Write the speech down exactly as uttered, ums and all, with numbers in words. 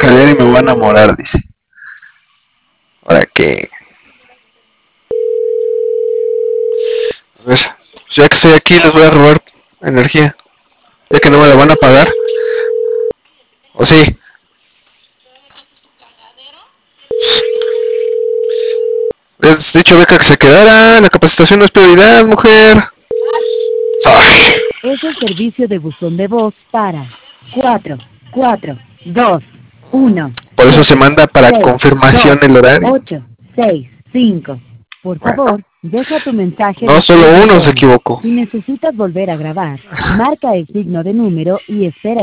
callar y me voy a enamorar, dice. ¿Para qué? A ver, ya que estoy aquí les voy a robar energía. Ya que no me la van a pagar. ¿O sí? Les he dicho a Beca que se quedara. La capacitación no es prioridad, mujer. Ay. Es el servicio de buzón de voz para cuatro, cuatro, dos, uno. Por eso se manda para seis, confirmación dos, el horario. ocho, seis, cinco. Por Bueno, favor, deja tu mensaje no después solo del uno se tono. equivocó. Si necesitas volver a grabar, marca el signo de número y espera